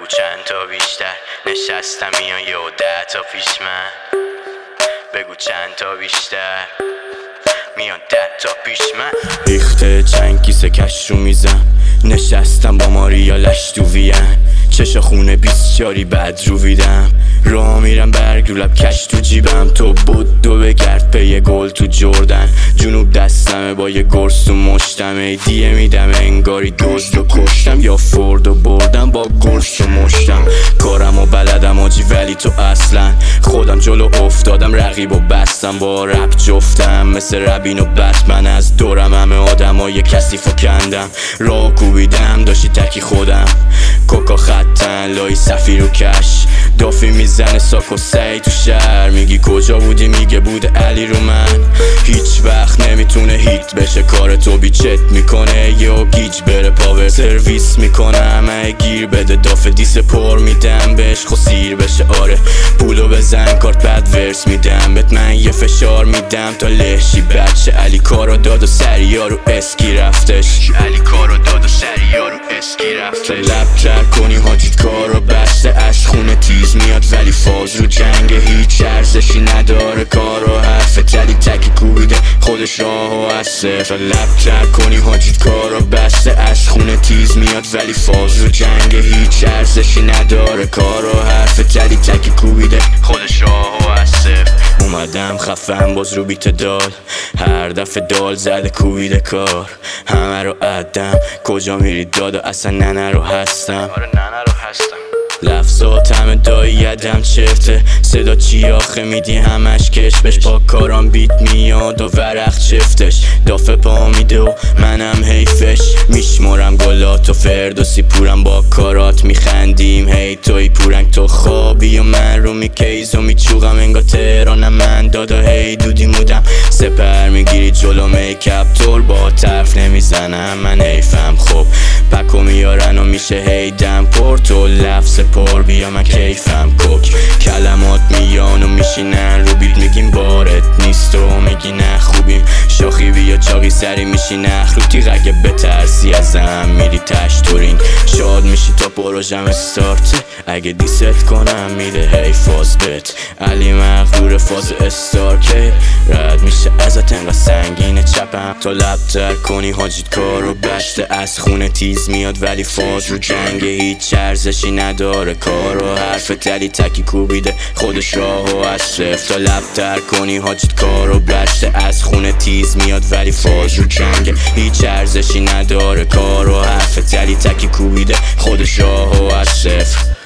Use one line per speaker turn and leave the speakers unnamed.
چند تا بیشتر نشستم میان یه 10 تا پیش من. بگو چند تا بیشتر میان 10 تا پیش من. ریخته چند کیسه کش رو میزم، نشستم با ماریا لش تو وین. چشا خونه 20 یاری بد رو ویدم، راه میرم برگ رو لب کش تو جیبم. تو بدو بگرد پی گل تو جردن، جنوب دستمه با یه گرس تو مشتم. ایدیه میدم انگاری دزد و کشتم، یا فرد و بردم با گرس و مشتم. کارم و بلدم آجی ولی تو اصلا خودم جلو افتادم، رقیب و بستم با رپ جفتم. مثل ربین و بتمن از دورم همه آدم های کسیف و کندم. راه کوبیدم داشتی تکی خودم، کوکا خطن لای سفیر و کش. دافی میزنه ساک و سی تو شهر، میگی کجا بودی میگه بوده علی رو من. هیچ وقت نمیتونه هیت بشه، کار تو بیچت میکنه یا گیج بره پاور سرویس میکنم. ای گیر بده داف دیس پر میدم بهش خو سیر بشه. آره پولو بزن کارت بد ورس میدم بهت، من یه فشار میدم تا لهشی بچه. علی کارو داد و سریا رو اسکی رفتش، علی کارو داد و سریا رو اسکی رفتش. لب تر کنی حاجیت کارو بسته، از خونه تیز میاد ولی فاز رو جنگ هیچ ارزشی نداره. کار و حرف تلی تکی کوبیده خودش راهو از صفر. لب تر کنی حاجیت کارو بسته، از خونه تیز میاد ولی فاز رو جنگ هیچ ارزشی نداره. کار و حرف تلی تکی کوبیده خودش راهو از صفر. اومدم خفم باز رو بیت دال، هر دفعه دال زده کوبیده کار. همه رو عدم کجا میری دادا اصلا ننه رو هستم. آره ننه رو هستم. لفظات همه دایی یدم چفته، صدا چی آخه میدی همش کشمش. پا کارام بیت میاد و ورق چفتش، دافه پا میده و منم حیفش. میشمارم گلات و فردوسی پورم با کارات میخندیم. هی توی پورنگ تو خوابی و من رو میکیز و میچوغم انگار تهرانم من. دادا هی دودی مودم سپر میگیری جلو میکپ تور با طرف نمیزنم من حیفم. خب پکو میارن و میشه هی دم پر، تو لفظ پر بیا من کیفم کوک. کلمات میان و میشینن رو بیت میگیم بارت نیست و میگی نه خوبیم. شاخی بیا چاقی سری میشی نخروتی اگه بترسی ازم میری تشتورین. شاد میشی تا پروژم استارت، اگه دیست کنم میده هی فاز بت. علی مغرور فاز استارکه رد میشه ازت انقدر سنگینه چپم. تو لب تر کنی حاجیت کارو بسته، از خونه تیز میاد ولی فاز رو جنگ هیچ ارزشی نداره. کار و حرف تلی تکی کوبیده خودش راهو از صفر. تا لب تر کنی حاجیت کارو بسته، از خونه تیز میاد ولی فاز رو جنگ هیچ ارزشی نداره. کار و حرف تلی تکی کوبیده خودش راهو از صفر.